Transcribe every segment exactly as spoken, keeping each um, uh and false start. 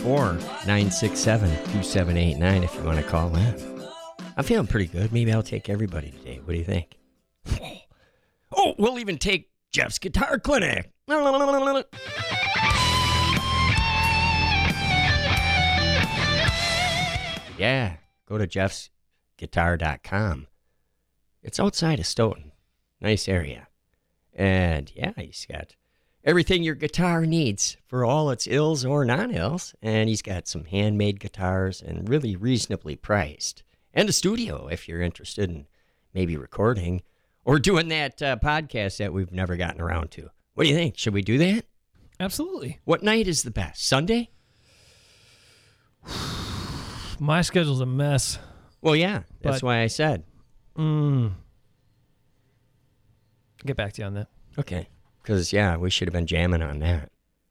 or nine six seven, two seven eight nine if you want to call in. I'm feeling pretty good. Maybe I'll take everybody today. What do you think? Oh, we'll even take Jeff's Guitar Clinic. Yeah, go to jeffs guitar dot com. It's outside of Stoughton. Nice area. And yeah, he's got everything your guitar needs for all its ills or non-ills. And he's got some handmade guitars and really reasonably priced. And a studio if you're interested in maybe recording or doing that uh, podcast that we've never gotten around to. What do you think? Should we do that? Absolutely. What night is the best? Sunday? My schedule's a mess. Well, yeah. That's But- why I said. Mm. Get back to you on that. Okay. Because, yeah, we should have been jamming on that.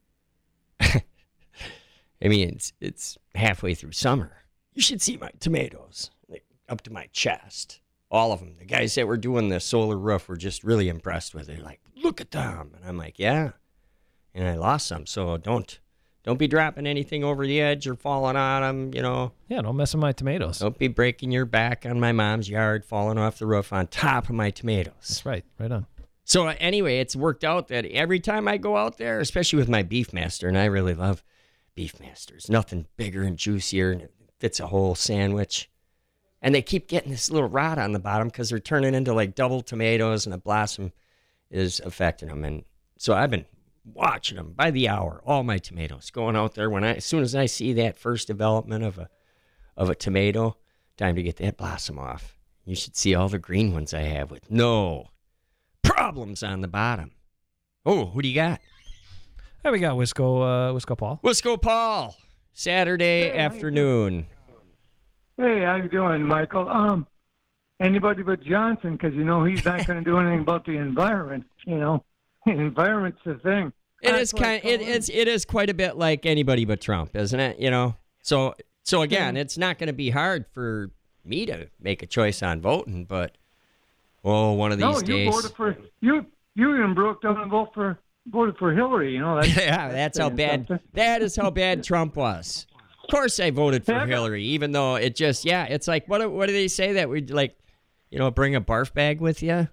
I mean, it's it's halfway through summer. You should see my tomatoes. Like, up to my chest. All of them. The guys that were doing the solar roof were just really impressed with it. Like, look at them. And I'm like, yeah. And I lost some. So don't don't be dropping anything over the edge or falling on them, you know. Yeah, don't mess with my tomatoes. Don't be breaking your back on my mom's yard, falling off the roof on top of my tomatoes. That's right. Right on. So uh, anyway, it's worked out that every time I go out there, especially with my Beefmaster, and I really love Beefmasters, nothing bigger and juicier, and it fits a whole sandwich. And they keep getting this little rot on the bottom because they're turning into like double tomatoes, and the blossom is affecting them. And so I've been watching them by the hour, all my tomatoes, going out there. When I, as soon as I see that first development of a of a tomato, time to get that blossom off. You should see all the green ones I have with no problems on the bottom. Oh, who do you got? Hey, we got Wisco, uh, Wisco Paul. Wisco Paul, Saturday Hey, afternoon. Hey, how you doing, Michael? Um, anybody but Johnson, because you know he's not going to do anything about the environment. You know, the environment's the thing. It That's is what I kind. It, call it's it is quite a bit like anybody but Trump, isn't it? You know. So so again, it's not going to be hard for me to make a choice on voting, but oh, one of these No, you days. voted for you. You even broke down and vote for voted for Hillary. You know that's Yeah, that's how saying bad. something. That is how bad Trump was. Of course, I voted for Yeah. Hillary, even though it just yeah, it's like what do- what do they say that we like, you know, bring a barf bag with you?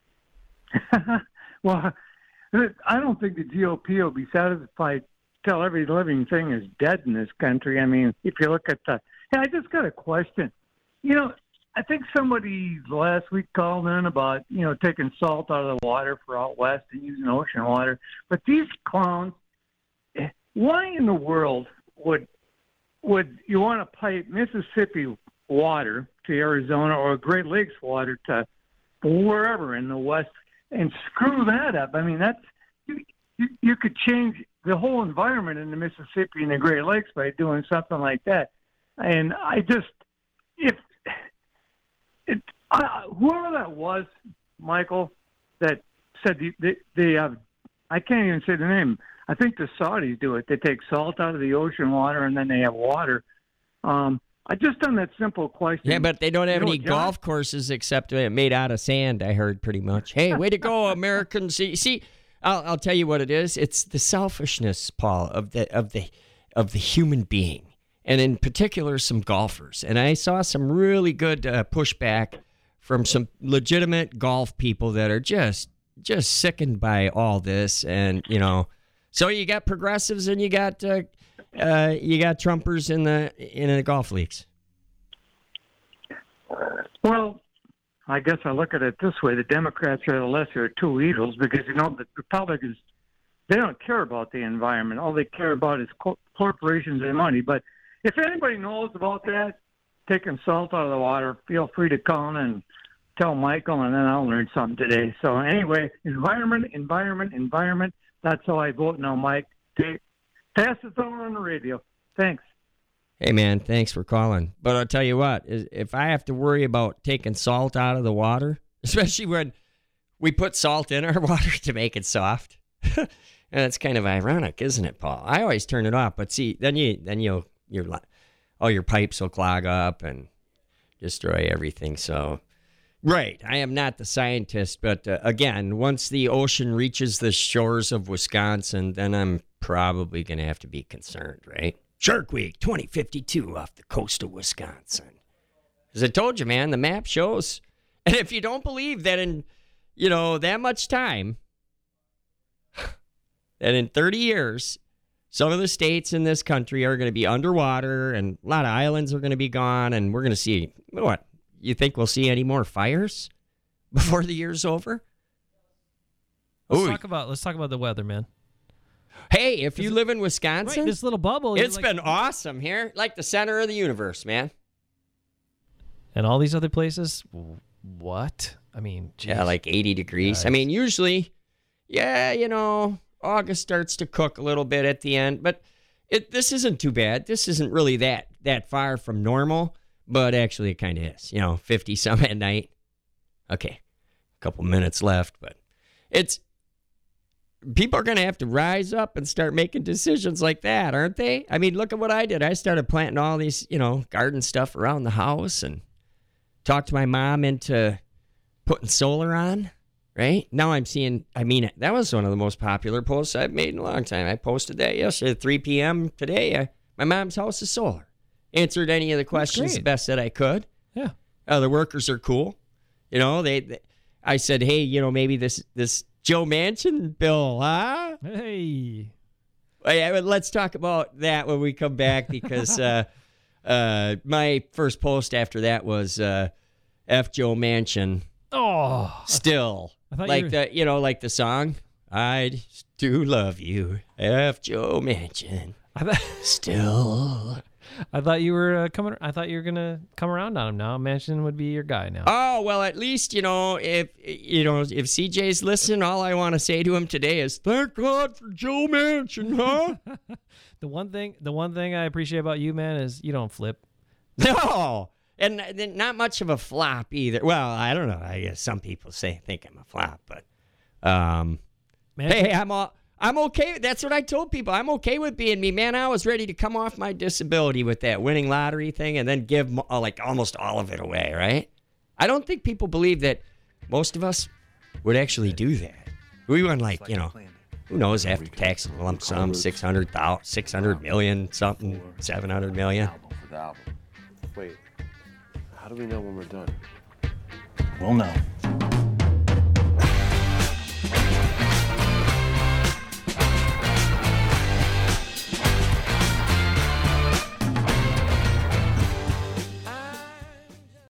Well, I don't think the G O P will be satisfied till every living thing is dead in this country. I mean, if you look at the, hey, I just got a question. You know, I think somebody last week called in about, you know, taking salt out of the water for out west and using ocean water. But these clowns, eh, why in the world would would you want to pipe Mississippi water to Arizona or Great Lakes water to wherever in the west and screw that up? I mean, that's you, you, you could change the whole environment in the Mississippi and the Great Lakes by doing something like that. And I just, if it, uh, whoever that was, Michael, that said they, they, they have, I can't even say the name. I think the Saudis do it. They take salt out of the ocean water and then they have water. Um, I just done that simple question. Yeah, but they don't have You know any what, John? golf courses except uh, made out of sand. I heard pretty much. Hey, way to go, Americans! See, see I'll, I'll tell you what it is. It's the selfishness, Paul, of the of the of the human being, and in particular, some golfers. And I saw some really good uh, pushback from some legitimate golf people that are just just sickened by all this, and you know. So you got progressives and you got uh, uh, you got Trumpers in the in the golf leagues. Well, I guess I look at it this way: the Democrats are the lesser of two evils because you know the Republicans, they don't care about the environment. All they care about is co- corporations and money. But if anybody knows about that, taking salt out of the water, feel free to call in and tell Michael, and then I'll learn something today. So anyway, environment, environment, environment. That's how I vote now, Mike. Okay. Pass it on the radio. Thanks. Hey, man, thanks for calling. But I'll tell you what, is- if I have to worry about taking salt out of the water, especially when we put salt in our water to make it soft, and it's kind of ironic, isn't it, Paul? I always turn it off, but see, then you, then you'll, your, all your pipes will clog up and destroy everything. So, right, I am not the scientist, but uh, again, once the ocean reaches the shores of Wisconsin, then I'm probably going to have to be concerned, right? Shark Week twenty fifty-two off the coast of Wisconsin. As I told you, man, the map shows. And if you don't believe that in, you know, that much time, that in thirty years, some of the states in this country are going to be underwater and a lot of islands are going to be gone. And we're going to see, what? You think we'll see any more fires before the year's over? Let's Ooh. talk about let's talk about the weather, man. Hey, if you live in Wisconsin, Right, this little bubble. it's like- been awesome here. Like the center of the universe, man. and all these other places. What? I mean, geez. Yeah, like eighty degrees. I Nice. mean, usually, yeah, you know, August starts to cook a little bit at the end, but it this isn't too bad. This isn't really that that far from normal, but actually it kind of is. You know, fifty some at night. Okay, a couple minutes left, but it's people are going to have to rise up and start making decisions like that, aren't they? I mean, look at what I did. I started planting all these, you know, garden stuff around the house and talked to my mom into putting solar on, right? Now I'm seeing, I mean, that was one of the most popular posts I've made in a long time. I posted that yesterday at three p.m. today. I, my mom's house is solar. Answered any of the questions the great. best that I could. Yeah. Uh, the workers are cool. You know, they, they, I said, hey, you know, maybe this, this Joe Manchin bill, huh? Hey. Oh, yeah, but let's talk about that when we come back because uh, uh, my first post after that was uh, F Joe Manchin. Oh. Still, I thought you like were- the you know, like the song, I do love you, F Joe Manchin. I thought Still. I thought you were uh, coming. I thought you were gonna come around on him now. Manchin would be your guy now. Oh well, at least you know if you know if C J's listening, all I want to say to him today is thank God for Joe Manchin, huh? The one thing, the one thing I appreciate about you, man, is you don't flip. No, and then not much of a flop either. Well, I don't know. I guess some people say think I'm a flop, but um, Man, hey, I'm all, I'm okay. That's what I told people. I'm okay with being me, man. I was ready to come off my disability with that winning lottery thing and then give mo- like almost all of it away. Right? I don't think people believe that most of us would actually do that. We went like you know. Who knows, after tax lump sum, six hundred thousand, six hundred million, something, seven hundred million. Album for the album. Wait, how do we know when we're done? We'll know.